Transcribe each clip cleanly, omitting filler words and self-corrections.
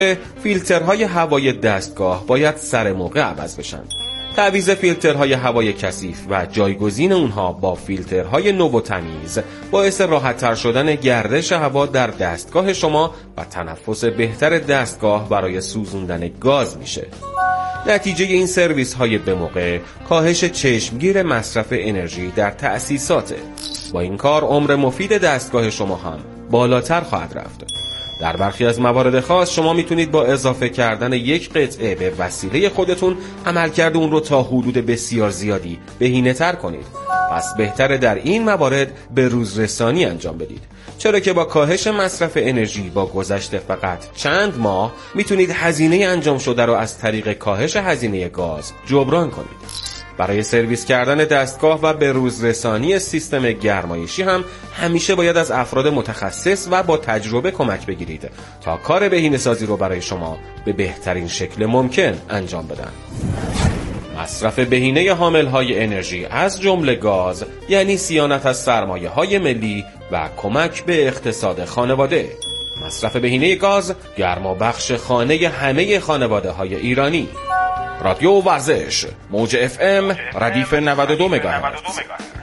فیلترهای هوای دستگاه باید سر موقع عوض بشن. تعویض فیلترهای هوای کثیف و جایگزین اونها با فیلترهای نو و تمیز باعث راحت‌تر شدن گردش هوا در دستگاه شما و تنفس بهتر دستگاه برای سوزوندن گاز میشه. نتیجه این سرویس های به موقع کاهش چشمگیر مصرف انرژی در تأسیساته. با این کار عمر مفید دستگاه شما هم بالاتر خواهد رفت. در برخی از موارد خاص شما میتونید با اضافه کردن یک قطعه به وسیله خودتون عملکرد اون رو تا حدود بسیار زیادی بهینه‌تر کنید. پس بهتره در این موارد به روزرسانی انجام بدید، چرا که با کاهش مصرف انرژی با گذشت فقط چند ماه میتونید هزینه انجام شده رو از طریق کاهش هزینه گاز جبران کنید. برای سرویس کردن دستگاه و به روزرسانی سیستم گرمایشی هم همیشه باید از افراد متخصص و با تجربه کمک بگیرید تا کار بهینه‌سازی رو برای شما به بهترین شکل ممکن انجام بدن. مصرف بهینه حامل‌های انرژی از جمله گاز یعنی صیانت از سرمایه‌های ملی و کمک به اقتصاد خانواده. مصرف بهینه گاز گرمابخش خانه همه خانواده‌های ایرانی. رادیو ورزش موج FM ردیف 92 مگاهرتز.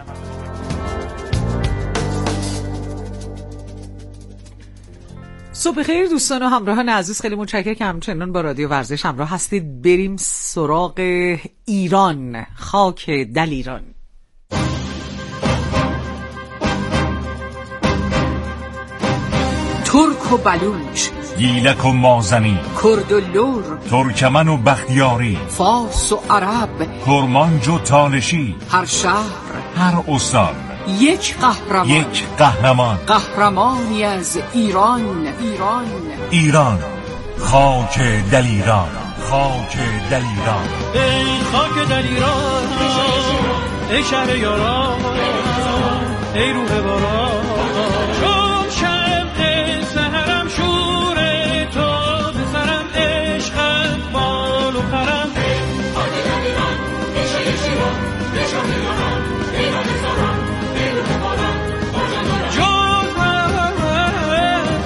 صبح خیر دوستان و همراهان عزیز، خیلی متشکرم که همچنان با رادیو ورزش همراه هستید. بریم سراغ ایران، خاک دلیران. ترک و بلوچ، گیلک و مازنی، کرد و لور، ترکمن و بختیاری، فارس و عرب، کرمانج و تالشی، هر شهر، هر استان یک قهرمان، یک قهرمان، قهرمانی از ایران. ایران، خاک دلیران، خاک دلیران. ای خاک دلیران، ای شهر یاران، ای روح باران، چون شمع سحرم شور تو به سرم، عشقت بال و پرم. ای خاک دلیران، ای شهر شیران، ای شهر یاران، ای رمزاران، ای روح باران، جان پرت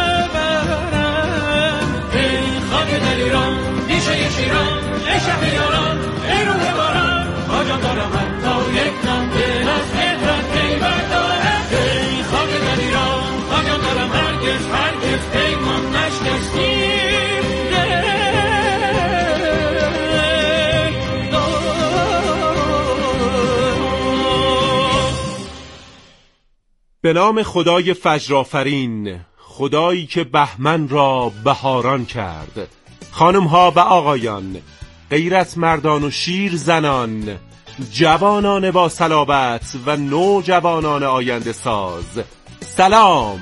نبرم. ای خاک دلیران، ای شهر شیران، ای شهر یاران، ای روح باران، آجان دارم حتی یک نم دل از مهرت پیوند دارم. ای خاک دلیران، آجان دارم هرگز پیمان نشکستیم دل. به نام خدای فجرآفرین، خدایی که بهمن را بهاران کرد. خانم ها و آقایان، غیرت مردان و شیر زنان، جوانان با صلابت و نوجوانان آینده ساز، سلام.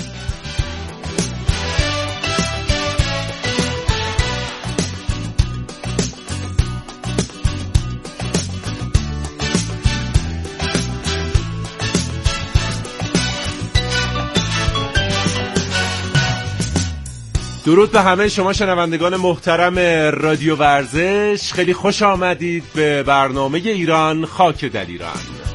درود به همه شما شنوندگان محترم رادیو ورزش. خیلی خوش آمدید به برنامه ایران، خاک دلیران.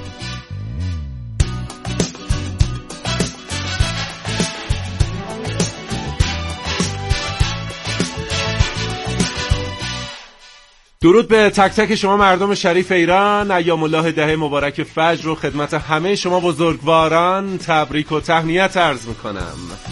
درود به تک تک شما مردم شریف ایران. ایام الله ده مبارک فجر رو خدمت همه شما بزرگواران تبریک و تهنیت عرض میکنم.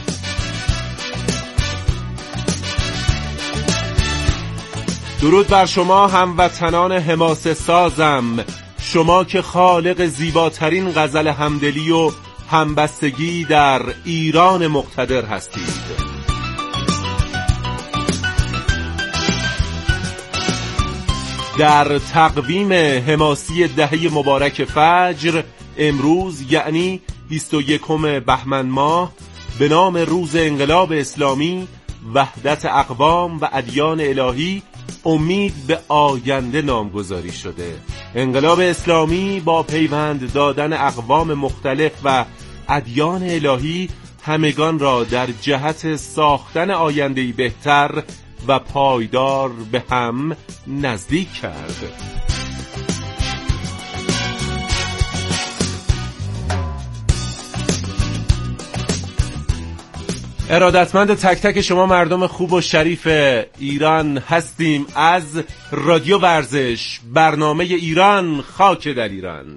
درود بر شما هموطنان حماسه سازم، شما که خالق زیباترین غزل همدلی و همبستگی در ایران مقتدر هستید. در تقویم حماسی دهه مبارک فجر، امروز یعنی 21 بهمن ماه به نام روز انقلاب اسلامی، وحدت اقوام و ادیان الهی، امید به آینده نامگذاری شده. انقلاب اسلامی با پیوند دادن اقوام مختلف و ادیان الهی همگان را در جهت ساختن آینده‌ای بهتر و پایدار به هم نزدیک کرد. ارادتمند تک تک شما مردم خوب و شریف ایران هستیم از رادیو ورزش، برنامه ایران خاک در ایران.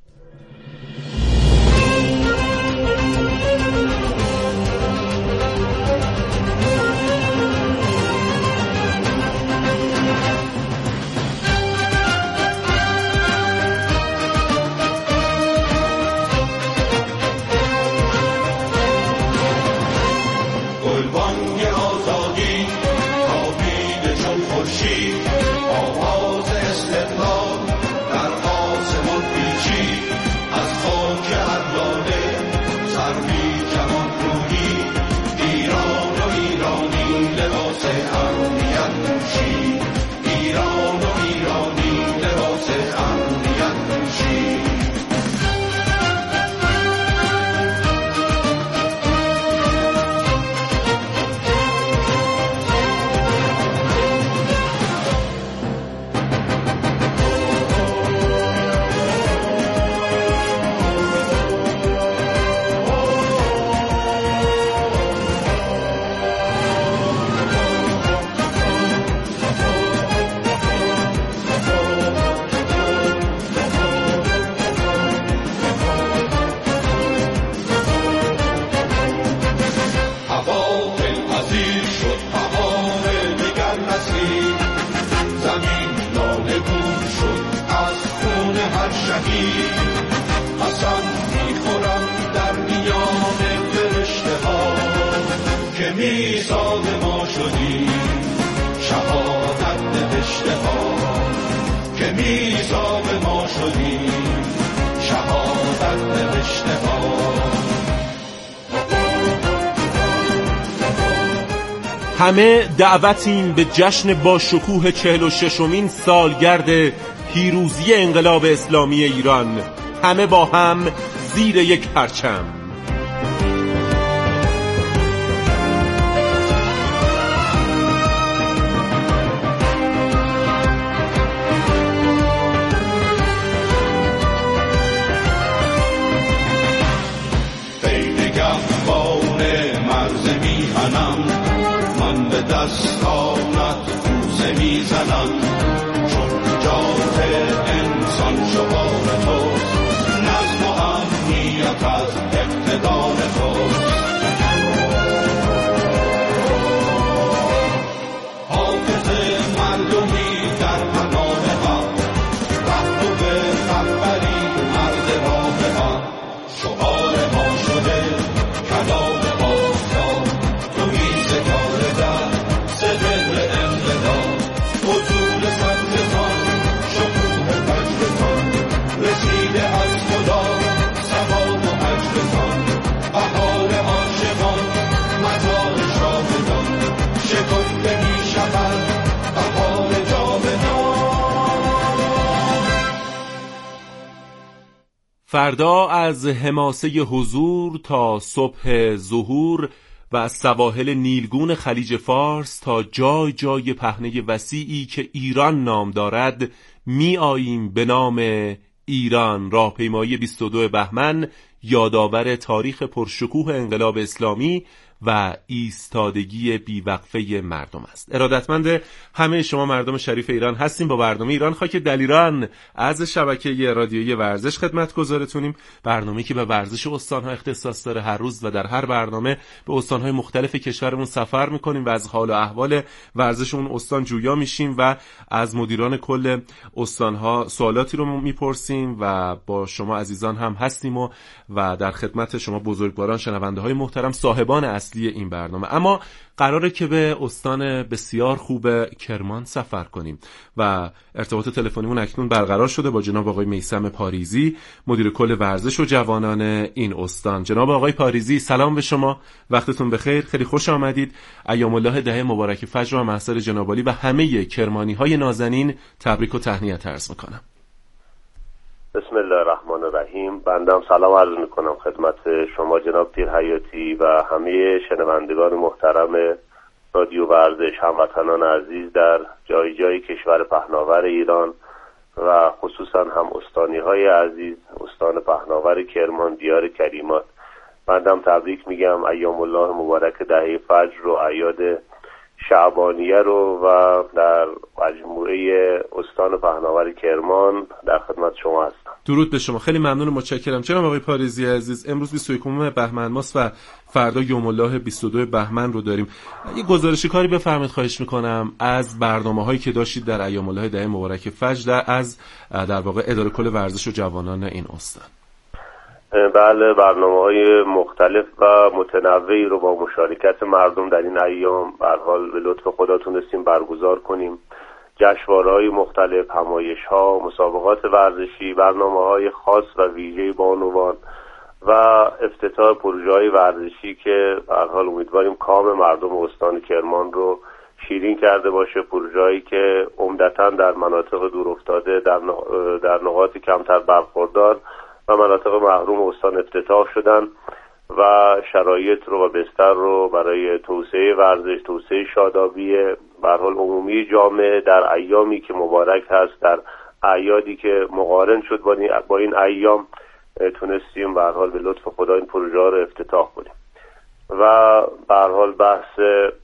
همه دعوتیم به جشن با شکوه 46مین سالگرد پیروزی انقلاب اسلامی ایران، همه با هم زیر یک پرچم. دستانت کوزه میزنم چون نجات انسان شعار توست، نظم و امنیت از اقتدار توست. حافظ مردمی در پناه حق، رهرو رهبری مرد راه حق، شعار ما شده کلام آزاد، تو میزگار در فردا از حماسه حضور تا صبح ظهور و از سواحل نیلگون خلیج فارس تا جای جای پهنه وسیعی که ایران نام دارد می آییم به نام ایران. راهپیمایی 22 بهمن یادآور تاریخ پرشکوه انقلاب اسلامی و ایستادگی بیوقفه مردم است. ارادتمند همه شما مردم شریف ایران هستیم با برنامه ایران خاک دلیران از شبکه رادیویی ورزش خدمتگزارتونیم. برنامه‌ای که به ورزش استان‌ها اختصاص داره. هر روز و در هر برنامه به استان‌های مختلف کشورمون سفر می‌کنیم و از حال و احوال ورزش اون استان جویا میشیم و از مدیران کل استان‌ها سوالاتی رو میپرسیم و با شما عزیزان هم هستیم و در خدمت شما بزرگواران، شنونده‌های محترم، صاحبان اصلی این برنامه. اما قراره که به استان بسیار خوب کرمان سفر کنیم و ارتباط تلفنیمون اکنون برقرار شده با جناب آقای میثم پاریزی، مدیر کل ورزش و جوانان این استان. جناب آقای پاریزی، سلام به شما، وقتتون بخیر، خیلی خوش آمدید. ایام الله دهه مبارک فجر و محضر جناب عالی و همه کرمانی‌های نازنین تبریک و تهنیت عرض می‌کنم. بسم الله الرحمن الرحیم. بنده هم سلام عرض میکنم خدمت شما جناب پیر حیاتی و همه شنوندگان محترم رادیو ورزش، هموطنان عزیز در جای جای کشور پهناور ایران و خصوصا هم استانی های عزیز، استان پهناور کرمان، دیار کریمات. بندم تبریک میگم ایام الله مبارک دهه فجر رو، اعیاد شعبانیه رو و در مجموعه استان پهناور کرمان در خدمت شما هستم. درود به شما، خیلی ممنون و متشکرم جناب آقای پاریزی عزیز. امروز 21 بهمن ماست و فردا یوم الله 22 بهمن رو داریم. یه گزارشی کاری بفرمایید خواهش میکنم از برنامه‌هایی که داشتید در ایام الله دهه مبارک فجر از در واقع اداره کل ورزش و جوانان این استان. بله، برنامه‌های مختلف و متنوعی رو با مشارکت مردم در این ایام به هر حال به لطف خدا تونستیم برگزار کنیم. جشنواره‌های مختلف، همایش‌ها، مسابقات ورزشی، برنامه‌های خاص و ویژه بانوان و افتتاح پروژه‌های ورزشی که به هر حال امیدواریم کام مردم استان کرمان رو شیرین کرده باشه. پروژه‌ای که عمدتاً در مناطق دورافتاده، در نقاط کمتر برخوردار و مناطق محروم استان افتتاح شدن و شرایط رو و بستر رو برای توسعه ورزش، توسعه شادابی به هر حال عمومی جامعه در ایامی که مبارک هست، در اعیادی که مقارن شد با این ایام، تونستیم به هر حال به لطف خدا این پروژه رو افتتاح کنیم و به هر حال بحث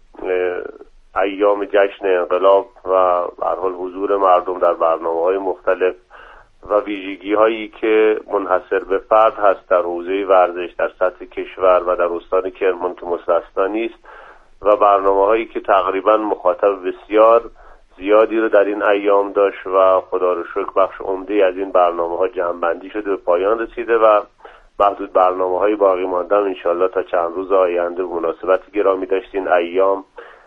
ایام جشن انقلاب و به هر حال حضور مردم در برنامه‌های مختلف و ویژگی هایی که منحصر به فرد هست در حوزه ورزش در سطح کشور و در استان کرمان که مستثنا نیست و برنامه هایی که تقریبا مخاطب بسیار زیادی رو در این ایام داشت و خدا رو شکر بخش عمده از این برنامه ها جمع‌بندی شده، به پایان رسیده و محدود برنامه های باقی مانده انشالله تا چند روز آینده مناسبت گرامی داشتین ایام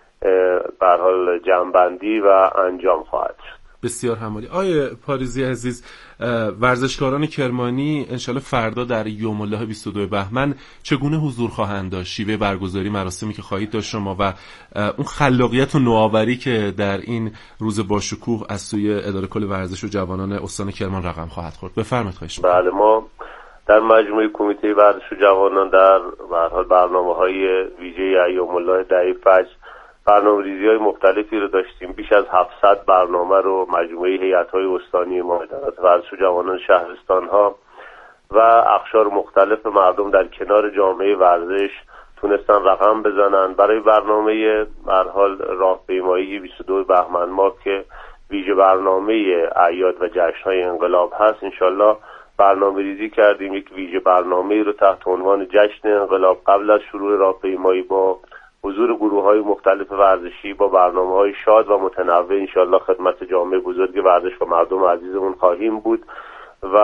به هر حال جمع‌بندی و انجام خواهد شد. بسیار همالی. آیه پاریزی عزیز، ورزشکاران کرمانی انشالله فردا در یوم الله 22 بهمن چگونه حضور خواهند داشت؟ شیوه برگزاری مراسمی که خواهید داشت شما و اون خلاقیت و نوآوری که در این روز باشکوه از سوی اداره کل ورزش و جوانان استان کرمان رقم خواهد خورد. بفرمایید خواهش می‌کنم. بله، ما در مجموعه کمیته ورزش و جوانان در به هر حال برنامه‌های ویژه ایام الله دهه فجر برنامه‌ریزی‌های مختلفی رو داشتیم. بیش از 700 برنامه رو مجموعه هیئت‌های استانی ما، ادارات ورزش و جوانان شهرستان‌ها و اقشار مختلف مردم در کنار جامعه ورزش تونستن رقم بزنن برای برنامه به هر حال راهپیمایی 22 بهمن ماه که ویژه برنامه اعیاد و جشن‌های انقلاب هست. انشالله برنامه‌ریزی کردیم یک ویژه برنامه‌ای رو تحت عنوان جشن انقلاب قبل از شروع راهپیمایی با حضور گروه‌های مختلف ورزشی با برنامه‌های شاد و متنوع انشالله خدمت جامعه بزرگ ورزش و مردم عزیزمون خواهیم بود و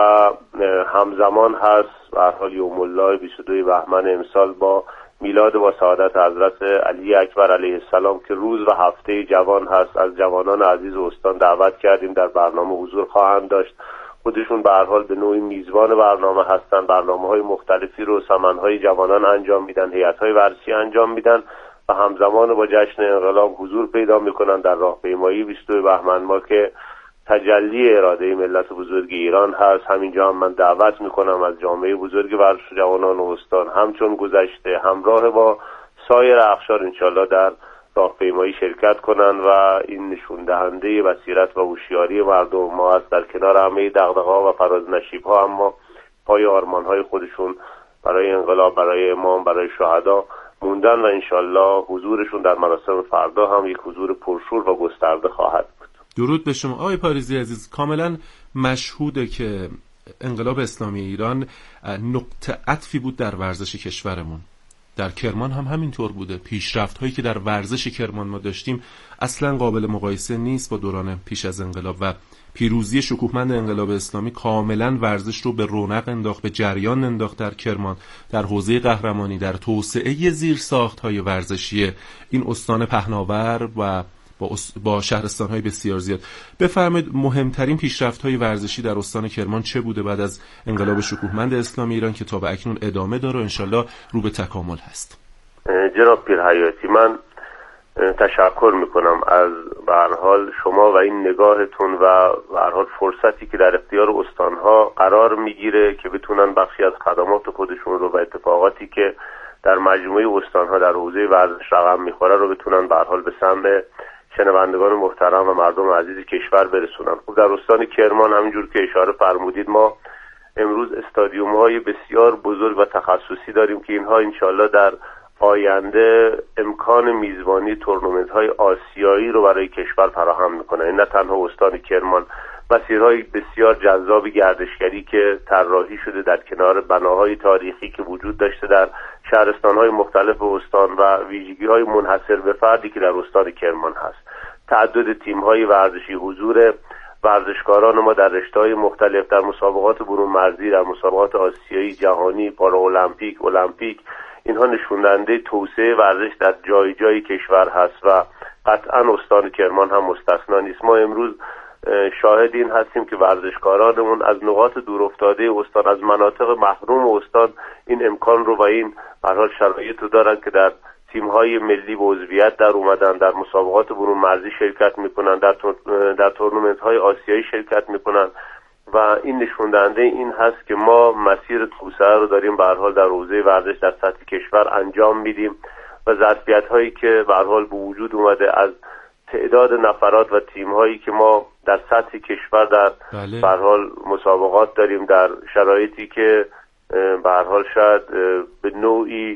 همزمان هست به هر حال یوم الله 22 بهمن امسال با میلاد با سعادت حضرت علی اکبر علیه السلام که روز و هفته جوان هست. از جوانان عزیز استان دعوت کردیم در برنامه حضور خواهند داشت. خودشون به هر حال به نوعی میزبان برنامه هستن، برنامه‌های مختلفی رو سمن‌های جوانان انجام میدن، هیئت‌های ورزشی انجام میدن و همزمان با جشن انقلاب حضور پیدا میکنن در راهپیمایی 22 بهمن ماه که تجلی اراده ملت بزرگ ایران هست. همینجا هم من دعوت میکنم از جامعه بزرگ ورزش جوانان استان همچون گذشته همراه با سایر اقشار انشالله در راهپیمایی شرکت کنن و این نشون دهنده بصیرت و هوشیاری مردم ما است. در کنار همه دغدغه‌ها و فراز نشیب‌ها اما پای آرمان‌های خودشون برای انقلاب، برای امام، برای شهدا موندن و انشالله حضورشون در مراسم فردا هم یک حضور پرشور و گسترده خواهد بود. درود به شما آقای پاریزی عزیز. کاملا مشهوده که انقلاب اسلامی ایران نقطه عطفی بود در ورزش کشورمون. در کرمان هم همینطور بوده. پیشرفت هایی که در ورزش کرمان ما داشتیم اصلا قابل مقایسه نیست با دوران پیش از انقلاب و پیروزی شکوهمند انقلاب اسلامی کاملا ورزش رو به رونق انداخت، به جریان انداخت در کرمان، در حوزه قهرمانی، در توسعه زیرساخت‌های ورزشی این استان پهناور و با شهرستان‌های بسیار زیاد. بفرمایید مهمترین پیشرفت‌های ورزشی در استان کرمان چه بوده بعد از انقلاب شکوهمند اسلامی ایران که تا به اکنون ادامه داره و انشالله رو به تکامل هست؟ جناب پیرحیاتی، من تشکر میکنم از به هر حال شما و این نگاهتون و به هر حال فرصتی که در اختیار استان‌ها قرار میگیره که بتونن بخشی از خدمات خودشون رو و اتفاقاتی که در مجموعه استان‌ها در حوزه ورزش رقم میخوره رو بتونن به هر حال به سمع شنوندگان محترم و مردم عزیز کشور برسونن. خب در استان کرمان همینجور که اشاره فرمودید ما امروز استادیوم‌های بسیار بزرگ و تخصصی داریم که اینها انشالله در آینده امکان میزبانی تورنمنت‌های آسیایی رو برای کشور فراهم می‌کنه. این نه تنها استان کرمان، مسیرهای بسیار جذاب گردشگری که طراحی شده در کنار بناهای تاریخی که وجود داشته در شهرستان‌های مختلف استان و ویژگی‌های منحصر به فردی که در استان کرمان هست. تعدد تیم‌های ورزشی، حضور ورزشکاران ما در رشته‌های مختلف، در مسابقات برون مرزی، در مسابقات آسیایی، جهانی، پارالمپیک، المپیک، اینها نشون دهنده توسعه ورزش در جای جای کشور هست و قطعا استان کرمان هم مستثنا نیست. ما امروز شاهد این هستیم که ورزشکارانمون از نقاط دورافتاده استان، از مناطق محروم استان این امکان رو و این به هر حال شرایط رو دارن که در تیم‌های ملی به عضویت در اومدن، در مسابقات برون مرزی شرکت میکنن، در تورنمنت‌های آسیایی شرکت میکنن و این نشون دهنده این هست که ما مسیر توسعه رو داریم به هر حال در حوزه ورزش در سطح کشور انجام میدیم و ظرفیت‌هایی که به هر حال به وجود اومده از تعداد نفرات و تیم‌هایی که ما در سطح کشور در به هر حال مسابقات داریم، در شرایطی که به هر حال شاید به نوعی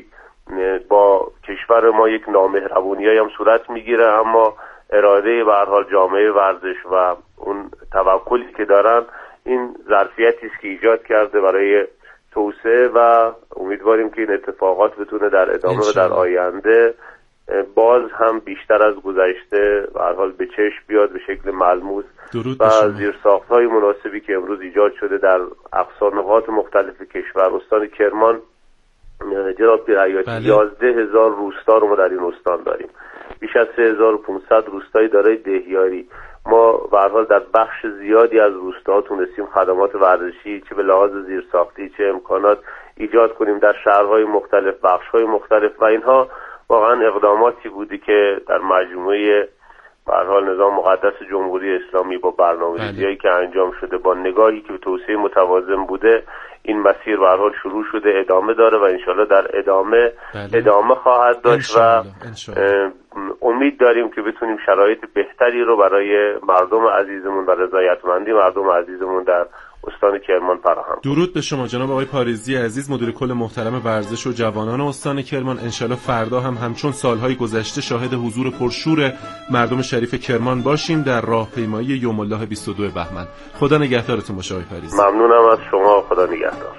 با کشور ما یک نامهربونی‌ای هم صورت میگیره، اما اراده به هر حال جامعه ورزش و اون توکلی که دارن این ظرفیتی است که ایجاد کرده برای توسعه و امیدواریم که این اتفاقات بتونه در ادامه و در آینده باز هم بیشتر از گذشته به هر حال به چشم بیاد به شکل ملموس و زیرساخت‌های مناسبی که امروز ایجاد شده در اقصا نقاط مختلف کشور. استان کرمان جناب پیر حیاتی 11,000 روستا رو ما در این استان داریم، بیش از 3,500 روستای دارای دهیاری. ما به هر حال در بخش زیادی از روستاها تونستیم خدمات ورزشی چه به لحاظ زیرساختی چه امکانات ایجاد کنیم در شهرهای مختلف، بخش‌های مختلف و اینها واقعا اقداماتی بودی که در مجموعه به هر حال نظام مقدس جمهوری اسلامی با برنامه‌ریزی‌هایی که انجام شده، با نگاهی که به توسعه متوازن بوده، این مسیر به هر حال شروع شده، ادامه داره و انشالله در ادامه خواهد داشت و امید داریم که بتونیم شرایط بهتری رو برای مردم عزیزمون و رضایتمندی مردم عزیزمون در استان کرمان فراهم. درود به شما جناب آقای پاریزی عزیز، مدیر کل محترم ورزش و جوانان استان کرمان. انشالله فردا هم همچون سالهای گذشته شاهد حضور پرشور مردم شریف کرمان باشیم در راهپیمایی یوم الله 22 بهمن. خدا نگهدارتون باشه آقای پاریزی. ممنونم از شما، خدا نگهدار.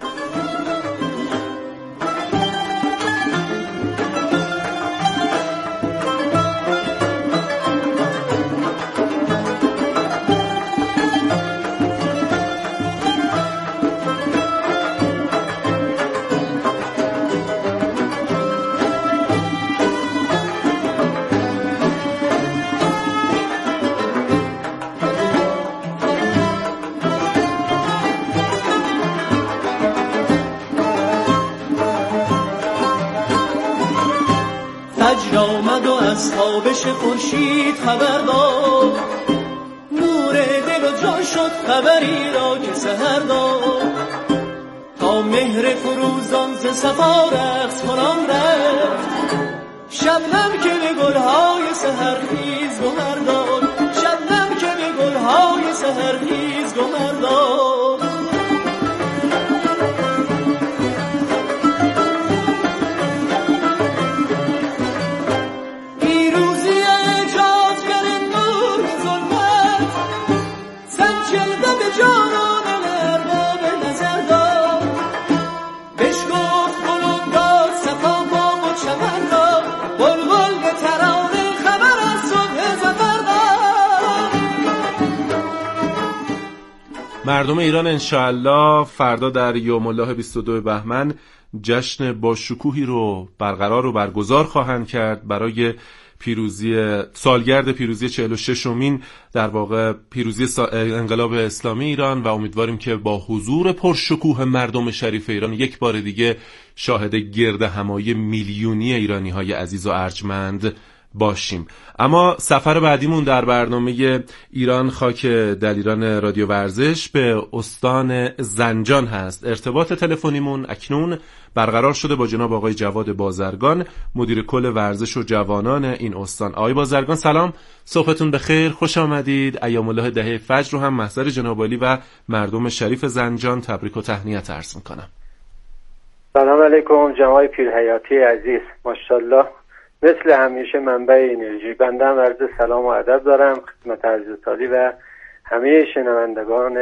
فجر آمد و از تابش خورشید خبر داد، نور دل و جان شد خبری را که سحر داد. تا مهر فروزان ز صفا رقص کنان رفت، شبنم که به گلهای سحرخیز گهر داد، شبنم که به گلهای سحرخیز گهر داد. مردم ایران انشاءالله فردا در یوم الله 22 بهمن جشن با شکوهی رو برقرار و برگزار خواهند کرد برای سالگرد پیروزی 46مین در واقع پیروزی انقلاب اسلامی ایران و امیدواریم که با حضور پرشکوه مردم شریف ایران یک بار دیگه شاهد گرد همایی میلیونی ایرانی‌های عزیز و ارجمند باشیم. اما سفر بعدیمون در برنامه ایران خاک دلیران رادیو ورزش به استان زنجان هست. ارتباط تلفنیمون اکنون برقرار شده با جناب آقای جواد بازرگان، مدیر کل ورزش و جوانان این استان. آقای بازرگان سلام، صبحتون بخیر، خوش آمدید. ایام الله دهه فجر رو هم محضر جناب عالی و مردم شریف زنجان تبریک و تهنیت عرض میکنم. سلام علیکم جناب پیرحیاتی عزیز، ماشاءالله مثل همیشه منبع انرژی. بنده هم عرض سلام و ادب دارم خدمت عزیزتالی و همه شنوندگان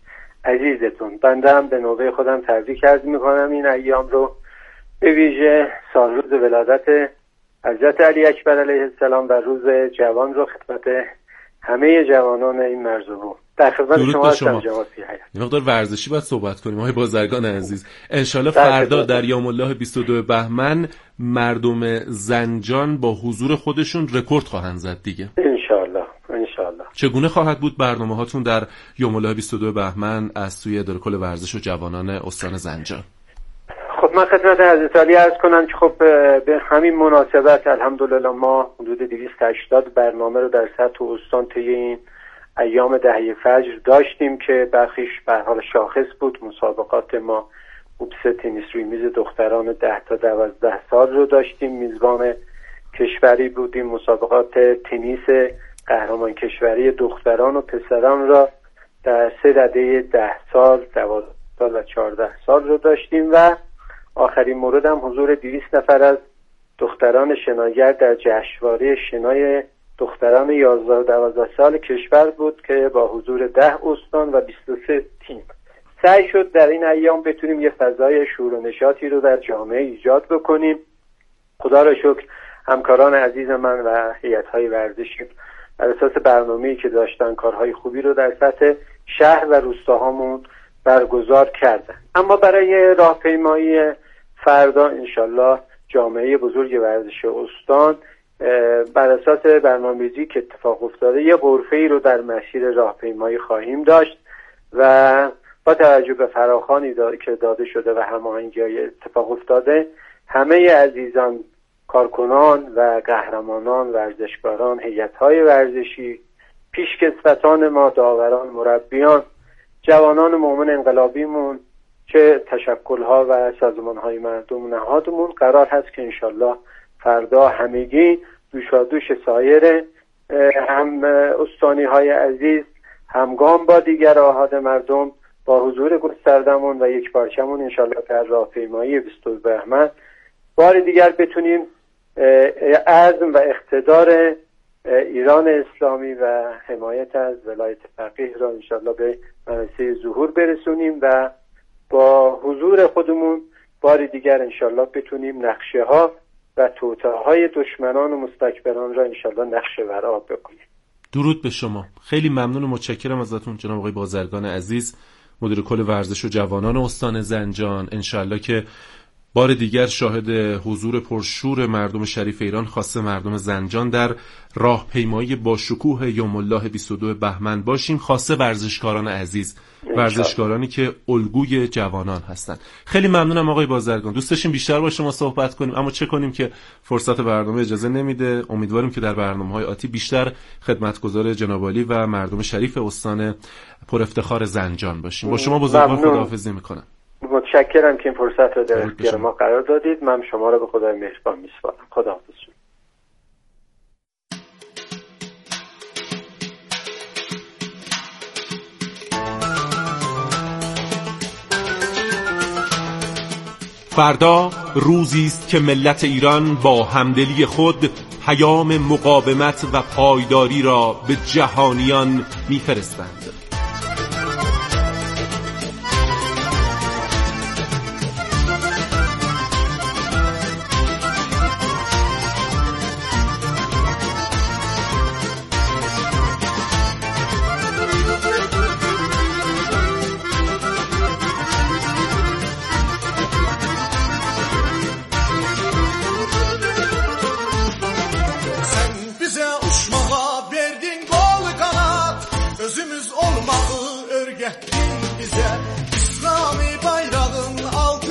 عزیزتون. بنده هم به نوبه خودم تبریک عرض میکنم این ایام رو، به ویژه سالروز ولادت حضرت علی اکبر علیه السلام و روز جوان رو خدمت همه جوانان این مرزبون. در خدمت شما هستم جناب پیرحیاتی. یه مقدار ورزشی باید صحبت کنیم آقای بازرگان عزیز. انشالله فردا در یوم الله 22 بهمن مردم زنجان با حضور خودشون رکورد خواهند زد دیگه. انشالله. چگونه خواهد بود برنامه هاتون در یوم الله 22 بهمن از سوی اداره کل ورزش و جوانان استان زنجان؟ خب من خدمت حضرت علی عرض کنم که خب به همین مناسبت الحمدلله ما حدود 280 برنامه رو در سطح استان طی این ایام دهه فجر داشتیم که برخیش به حال شاخص بود. مسابقات ما اوبس تنیس روی میز دختران 10 تا 12 سال رو داشتیم، میزبان کشوری بودیم. مسابقات تنیس قهرمان کشوری دختران و پسران را در 3 رده 10 سال، 12 سال و 14 سال رو داشتیم و آخرین مورد هم حضور 200 نفر از دختران شناگر در جشنواره شنای دختران 11 و 12 سال کشور بود که با حضور 10 استان و 23 تیم. سعی شد در این ایام بتونیم یه فضای شور و نشاطی رو در جامعه ایجاد بکنیم. خدا را شکر همکاران عزیز من و هیئت‌های ورزشی بر اساس برنامه‌ای که داشتن کارهای خوبی رو در سطح شهر و روستاهامون برگزار کردن. اما برای راهپیمایی فردا انشالله جامعه بزرگ ورزش استان بر اساس برنامه‌ریزی که اتفاق افتاده یه غرفه‌ای رو در مسیر راهپیمایی خواهیم داشت و با توجه به فراخوانی که داده شده و هماهنگی‌های اتفاق افتاده، همه عزیزان، کارکنان و قهرمانان، ورزشکاران، هیئت‌های ورزشی، پیشکسوتان ما، داوران، مربیان، جوانان مومن انقلابیمون، چه تشکل‌ها و سازمان‌های مردم نهادمون قرار هست که انشالله فردا همگی دوشادوش سایر هم استانی‌های عزیز همگام با دیگر آحاد مردم با حضور گستردمون و یک پارچمون انشالله در راهپیمایی 22 بهمن بار دیگر بتونیم عزم و اقتدار ایران اسلامی و حمایت از ولایت فقیه را انشالله به منصه ظهور برسونیم و با حضور خودمون بار دیگر انشالله بتونیم نقشه ها و توطئه‌های دشمنان و مستکبران را انشالله نقشه ور آب بکنیم. درود به شما. خیلی ممنون و متشکرم ازتون جناب آقای بازرگان عزیز، مدیر کل ورزش و جوانان استان زنجان. انشالله که بار دیگر شاهد حضور پرشور مردم شریف ایران، خاصه مردم زنجان، در راهپیمایی با شکوه یوم الله 22 بهمن باشیم، خاصه ورزشکاران عزیز، ورزشکارانی که الگوی جوانان هستند. خیلی ممنونم آقای بازرگان. دوست داشتیم بیشتر با شما صحبت کنیم اما چه کنیم که فرصت برنامه اجازه نمیده. امیدواریم که در برنامه‌های آتی بیشتر خدمتگزار جناب عالی و مردم شریف استان پر افتخار زنجان باشیم. با شما بزرگوار خداحافظی میکنم. متشکرم که این فرصت رو در اختیار ما قرار دادید. من شما رو به خدای مهربان میسپارم. خداحافظ. فردا روزی است که ملت ایران با همدلی خود پیام مقاومت و پایداری را به جهانیان می‌فرستند.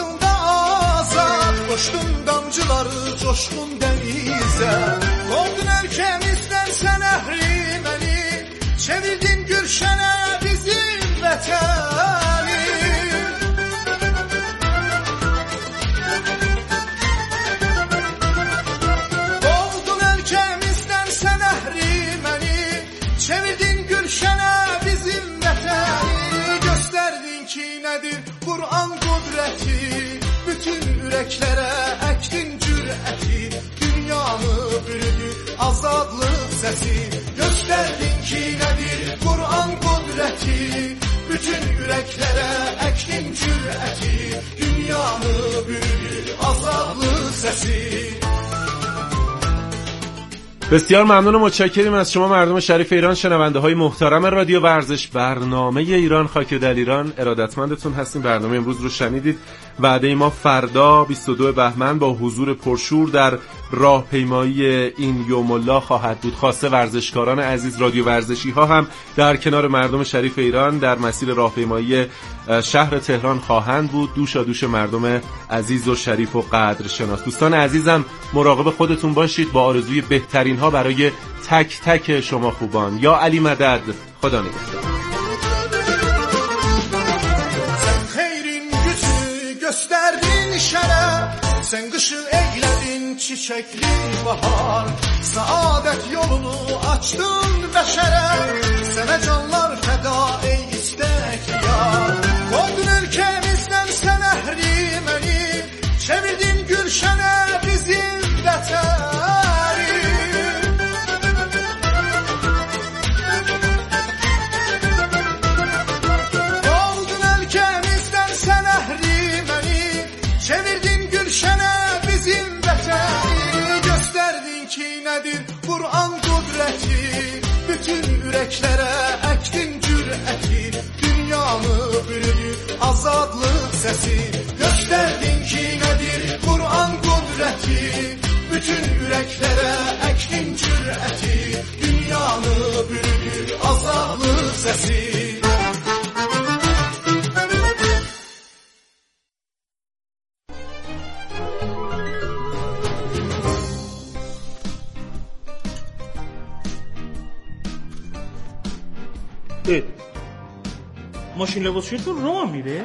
Coştum damcıları coşkun denize, ürəklərə əkdin cürəti, dünyanı bürüdü azadlıq səsi. Göstərdin ki nədir Qur'an qudrəti, bütün ürəklərə əkdin cürəti, dünyanı bürüdü azadlıq səsi. بسیار ممنون و متشکریم از شما مردم شریف ایران، شنونده های محترم رادیو ورزش. برنامه ایران خاک دلیران ارادتمندتون هستیم. برنامه امروز رو شنیدید. وعده ما فردا 22 بهمن با حضور پرشور در راهپیمایی این یوم الله خواهد بود. خاصه ورزشکاران عزیز رادیو ورزشی ها هم در کنار مردم شریف ایران در مسیر راهپیمایی شهر تهران خواهند بود. دوشا دوش مردم عزیز و شریف و قدرشناس. دوستان عزیزم مراقب خودتون باشید با آرزوی بهترین ها برای تک تک شما خوبان. یا علی مدد. خدا نگهدار. Gösterdin şərəf, sən qışı eylədin çiçəkli bahar, saadət yolunu açdın bəşərə, sənə canlar fəda ey istəkliyar. Qoydun ölkəmizdən sən əhriməni, çevirdin gülşənə bizim vətəni. Qoydun ölkəmizdən sən əhriməni, çevirdin gülşənə bizim vətəni. Göstərdin ki nədir Qur'an qudrəti, bütün ürəklərə əkdin cürəti, dünyanı bürüdü azadlıq səsi. Göstərdin ki nədir Qur'an qudrəti, bütün ürəklərə əkdin cürəti, dünyanı bürüdü azadlıq səsi. ماشین لباسشویی تو راه میره؟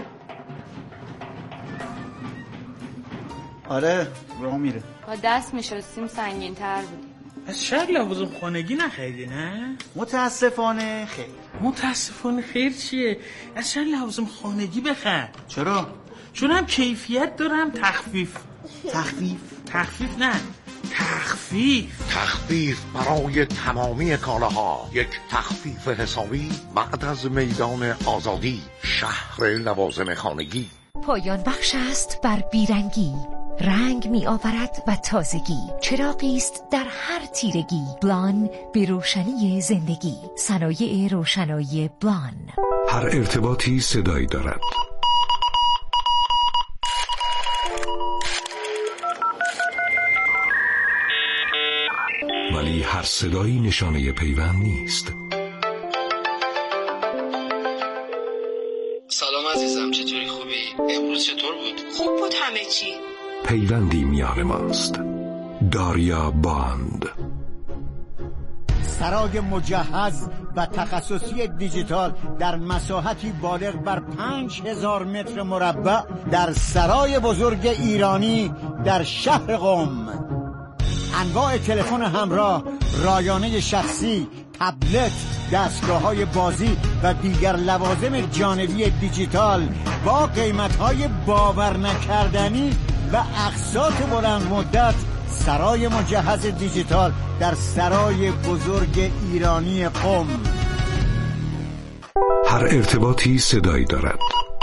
آره راه میره. با دست میشستیم سنگین تر بود. از شاید لوازم خانگی نخریدی نه؟ متاسفانه خیر. متاسفانه خیر چیه؟ از شاید لوازم خانگی بخر. چرا؟ چون هم کیفیت دارم تخفیف. تخفیف نه تخفیف برای تمامی کالاها. یک تخفیف حسابی بعد از میدان آزادی، شهر لوازم خانگی. پایان بخش است بر بیرنگی، رنگ می آورد و تازگی، چراغی است در هر تیرگی. بلان به روشنی زندگی، صنایع روشنایی بلان. هر ارتباطی صدایی دارد. ولی هر صدایی نشانه پیوند نیست. سلام عزیزم، چطوری؟ خوبی؟ امروز چطور بود؟ خوب بود همه چی. پیوندی میان ماست. داریا باند. سرای مجهز و تخصصی دیجیتال در مساحتی بالغ بر 5000 متر مربع در سرای بزرگ ایرانی در شهر قم. انواع تلفن همراه، رایانه شخصی، تبلت، دستگاه‌های بازی و دیگر لوازم جانبی دیجیتال با قیمت‌های باور نکردنی و اقساط بلند مدت. سرای مجهز دیجیتال در سرای بزرگ ایرانی قم. هر ارتباطی صدایی دارد.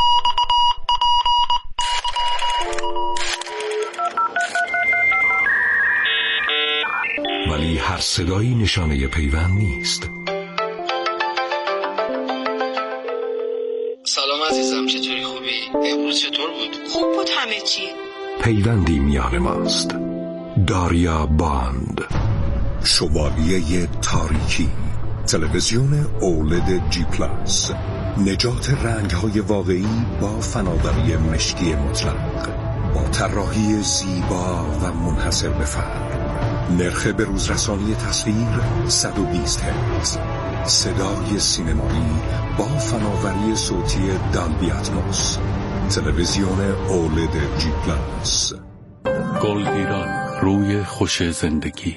ولی هر صدایی نشانه پیوند نیست. سلام عزیزم، چطوری؟ خوبی؟ امروز چطور بود؟ خوب بود همه چی. پیوندی میان ماست. داریا باند. شوالیه تاریکی، تلویزیون اولد جی پلاس، نجات رنگ‌های واقعی با فناوری مشکی مطلق، با طراحی زیبا و منحصر به فرد. نرخ به روز رسانی تصویر 120 هرتز، صدای سینمایی با فناوری صوتی دالبی اتموس. تلویزیون اولد جی پلاس. گل ایران، روی خوش زندگی.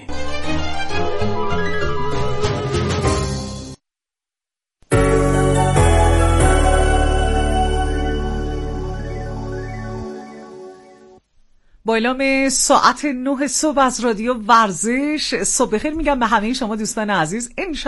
با اعلام ساعت 9 صبح از رادیو ورزش صبح بخیر میگم به همه شما دوستان عزیز.